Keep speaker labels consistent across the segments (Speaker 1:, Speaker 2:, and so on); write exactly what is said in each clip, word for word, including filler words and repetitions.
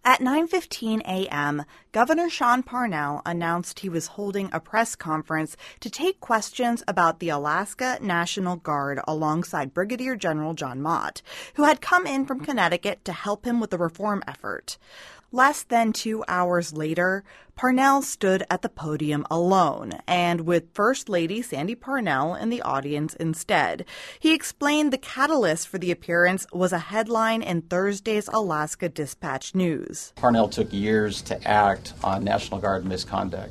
Speaker 1: At nine fifteen a.m., Governor Sean Parnell announced he was holding a press conference to take questions about the Alaska National Guard alongside Brigadier General John Mott, who had come in from Connecticut to help him with the reform effort. Less than two hours later, Parnell stood at the podium alone and with First Lady Sandy Parnell in the audience instead. He explained the catalyst for the appearance was a headline in Thursday's Alaska Dispatch News.
Speaker 2: Parnell took years to act on National Guard misconduct.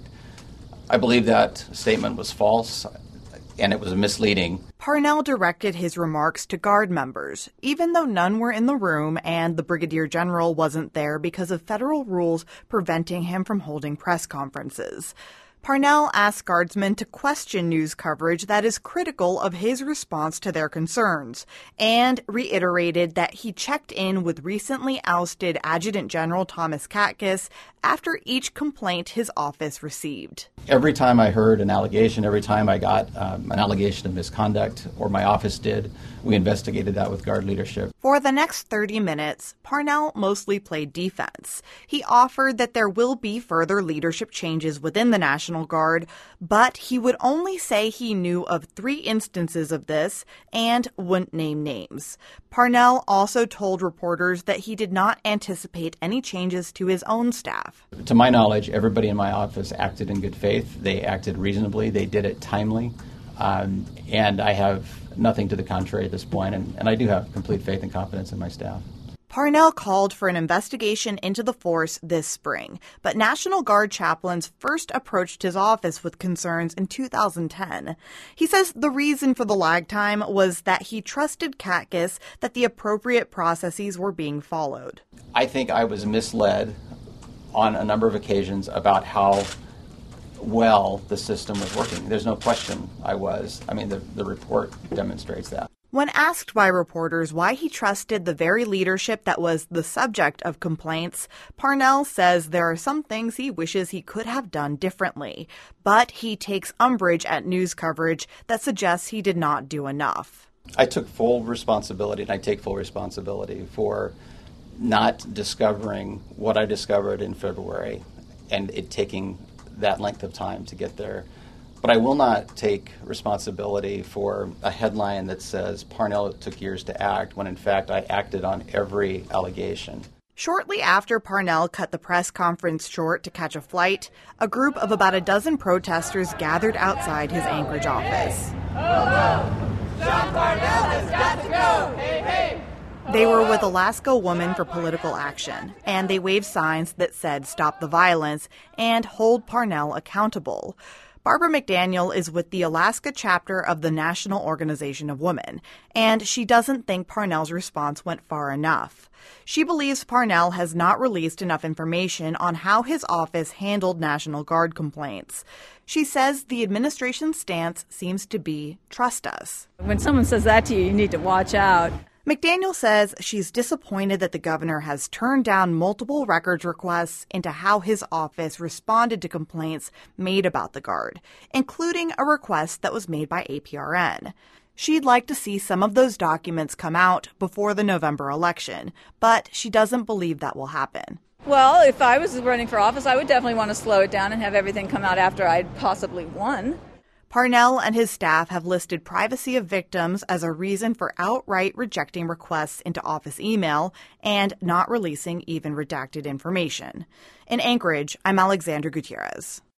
Speaker 2: I believe that statement was false, and it was misleading.
Speaker 1: Parnell directed his remarks to Guard members, even though none were in the room and the Brigadier General wasn't there because of federal rules preventing him from holding press conferences. Parnell asked Guardsmen to question news coverage that is critical of his response to their concerns, and reiterated that he checked in with recently ousted Adjutant General Thomas Katkus after each complaint his office received.
Speaker 2: Every time I heard an allegation, every time I got um, an allegation of misconduct, or my office did, we investigated that with Guard leadership.
Speaker 1: For the next thirty minutes, Parnell mostly played defense. He offered that there will be further leadership changes within the National Guard, but he would only say he knew of three instances of this and wouldn't name names. Parnell also told reporters that he did not anticipate any changes to his own staff.
Speaker 2: To my knowledge, everybody in my office acted in good faith. They acted reasonably. They did it timely. Um, and I have nothing to the contrary at this point, and, and I do have complete faith and confidence in my staff.
Speaker 1: Parnell called for an investigation into the force this spring, but National Guard chaplains first approached his office with concerns in two thousand ten. He says the reason for the lag time was that he trusted Katkus that the appropriate processes were being followed.
Speaker 2: I think I was misled on a number of occasions about how well the system was working. There's no question I was. I mean, the, the report demonstrates that.
Speaker 1: When asked by reporters why he trusted the very leadership that was the subject of complaints, Parnell says there are some things he wishes he could have done differently, but he takes umbrage at news coverage that suggests he did not do enough.
Speaker 2: I took full responsibility, and I take full responsibility for not discovering what I discovered in February and it taking that length of time to get there. But I will not take responsibility for a headline that says Parnell took years to act, when in fact I acted on every allegation.
Speaker 1: Shortly after Parnell cut the press conference short to catch a flight, a group of about a dozen protesters gathered outside his Anchorage office.
Speaker 3: Sean Parnell has got to go! Hey, hey!
Speaker 1: They were with Alaska Women for Political Action, and they waved signs that said "Stop the Violence" and "Hold Parnell Accountable." Barbara McDaniel is with the Alaska chapter of the National Organization of Women, and she doesn't think Parnell's response went far enough. She believes Parnell has not released enough information on how his office handled National Guard complaints. She says the administration's stance seems to be, trust us.
Speaker 4: When someone says that to you, you need to watch out.
Speaker 1: McDaniel says she's disappointed that the governor has turned down multiple records requests into how his office responded to complaints made about the Guard, including a request that was made by A P R N. She'd like to see some of those documents come out before the November election, but she doesn't believe that will happen.
Speaker 4: Well, if I was running for office, I would definitely want to slow it down and have everything come out after I'd possibly won.
Speaker 1: Parnell and his staff have listed privacy of victims as a reason for outright rejecting requests into office email and not releasing even redacted information. In Anchorage, I'm Alexandra Gutierrez.